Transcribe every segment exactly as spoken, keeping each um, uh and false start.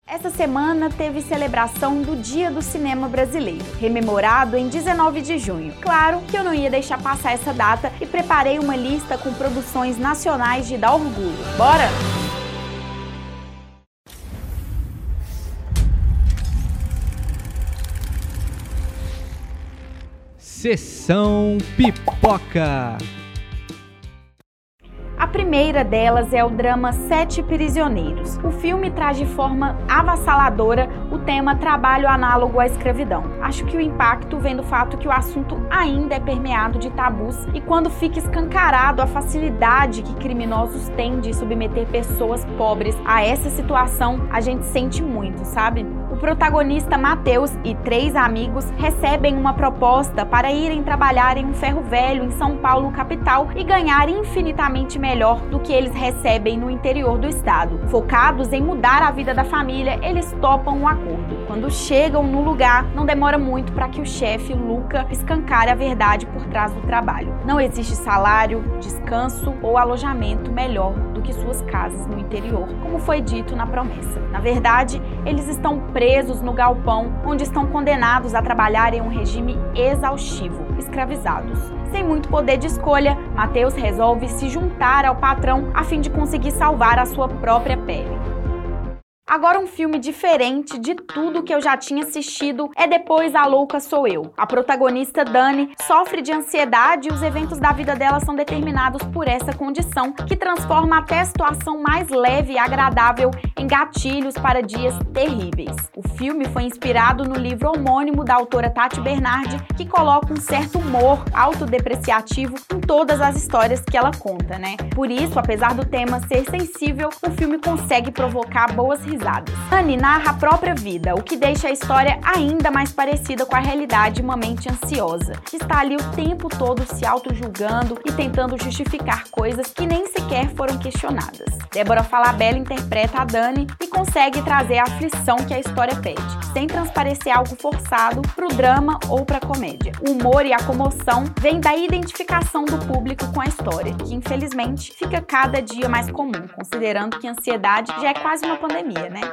Essa semana teve celebração do Dia do Cinema Brasileiro, rememorado em dezenove de junho. Claro que eu não ia deixar passar essa data e preparei uma lista com produções nacionais de dar orgulho. Bora? Sessão Pipoca. A primeira delas é o drama Sete Prisioneiros. O filme traz de forma avassaladora o tema trabalho análogo à escravidão. Acho que o impacto vem do fato que o assunto ainda é permeado de tabus e quando fica escancarado a facilidade que criminosos têm de submeter pessoas pobres a essa situação, a gente sente muito, sabe? O protagonista Matheus e três amigos recebem uma proposta para irem trabalhar em um ferro velho em São Paulo, capital, e ganhar infinitamente melhor do que eles recebem no interior do estado. Focados em mudar a vida da família, eles topam um acordo. Quando chegam no lugar, não demora muito para que o chefe, Luca, escancare a verdade por trás do trabalho. Não existe salário, descanso ou alojamento melhor do que suas casas no interior, como foi dito na promessa. Na verdade, eles estão presos no galpão, onde estão condenados a trabalhar em um regime exaustivo, escravizados. Sem muito poder de escolha, Matheus resolve se juntar ao patrão a fim de conseguir salvar a sua própria pele. Agora um filme diferente de tudo que eu já tinha assistido é Depois a Louca Sou Eu. A protagonista Dani sofre de ansiedade e os eventos da vida dela são determinados por essa condição, que transforma até a situação mais leve e agradável em gatilhos para dias terríveis. O filme foi inspirado no livro homônimo da autora Tati Bernardi, que coloca um certo humor autodepreciativo em todas as histórias que ela conta, né? Por isso, apesar do tema ser sensível, o filme consegue provocar boas risadas. Dani narra a própria vida, o que deixa a história ainda mais parecida com a realidade de uma mente ansiosa, que está ali o tempo todo se auto-julgando e tentando justificar coisas que nem sequer foram questionadas. Débora Falabella interpreta a Dani e consegue trazer a aflição que a história pede, sem transparecer algo forçado para o drama ou para a comédia. O humor e a comoção vêm da identificação do público com a história, que infelizmente fica cada dia mais comum, considerando que a ansiedade já é quase uma pandemia, né?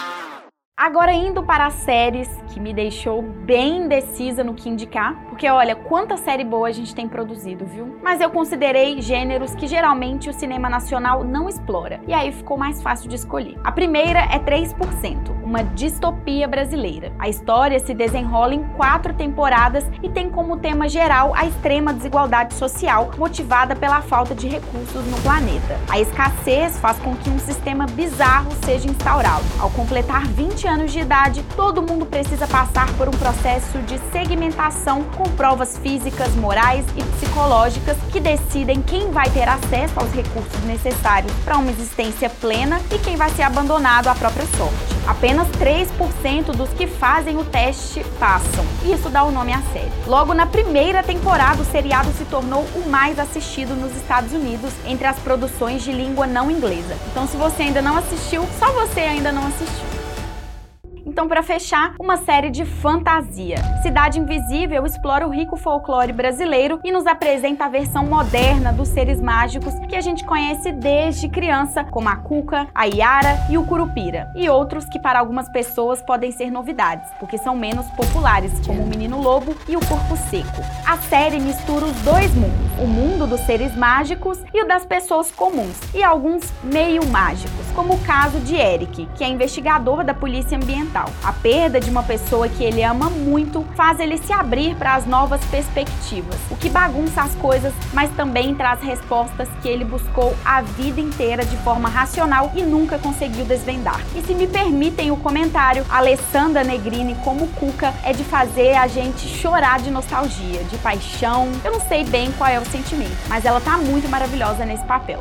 Agora indo para as séries, que me deixou bem indecisa no que indicar, porque olha, quanta série boa a gente tem produzido, viu? Mas eu considerei gêneros que geralmente o cinema nacional não explora, e aí ficou mais fácil de escolher. A primeira é três por cento, uma distopia brasileira. A história se desenrola em quatro temporadas e tem como tema geral a extrema desigualdade social, motivada pela falta de recursos no planeta. A escassez faz com que um sistema bizarro seja instaurado. Ao completar vinte anos de idade, todo mundo precisa passar por um processo de segmentação com provas físicas, morais e psicológicas que decidem quem vai ter acesso aos recursos necessários para uma existência plena e quem vai ser abandonado à própria sorte. Apenas três por cento dos que fazem o teste passam, e isso dá o nome à série. Logo na primeira temporada, o seriado se tornou o mais assistido nos Estados Unidos entre as produções de língua não inglesa. Então, se você ainda não assistiu, só você ainda não assistiu. Então, para fechar, uma série de fantasia. Cidade Invisível explora o rico folclore brasileiro e nos apresenta a versão moderna dos seres mágicos que a gente conhece desde criança, como a Cuca, a Yara e o Curupira, e outros que para algumas pessoas podem ser novidades, porque são menos populares, como o Menino Lobo e o Corpo Seco. A série mistura os dois mundos, o mundo dos seres mágicos e o das pessoas comuns, e alguns meio mágicos, como o caso de Eric, que é investigador da Polícia Ambiental. A perda de uma pessoa que ele ama muito faz ele se abrir para as novas perspectivas, o que bagunça as coisas, mas também traz respostas que ele buscou a vida inteira de forma racional e nunca conseguiu desvendar. E se me permitem o comentário, a Alessandra Negrini como Cuca é de fazer a gente chorar de nostalgia, de paixão. Eu não sei bem qual é o sentimento, mas ela tá muito maravilhosa nesse papel.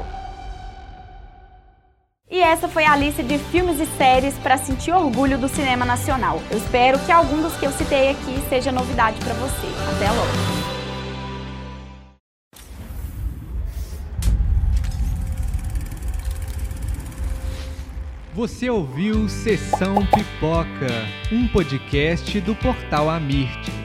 E essa foi a lista de filmes e séries para sentir orgulho do cinema nacional. Eu espero que algum dos que eu citei aqui seja novidade para você. Até logo! Você ouviu Sessão Pipoca, um podcast do Portal Amirte.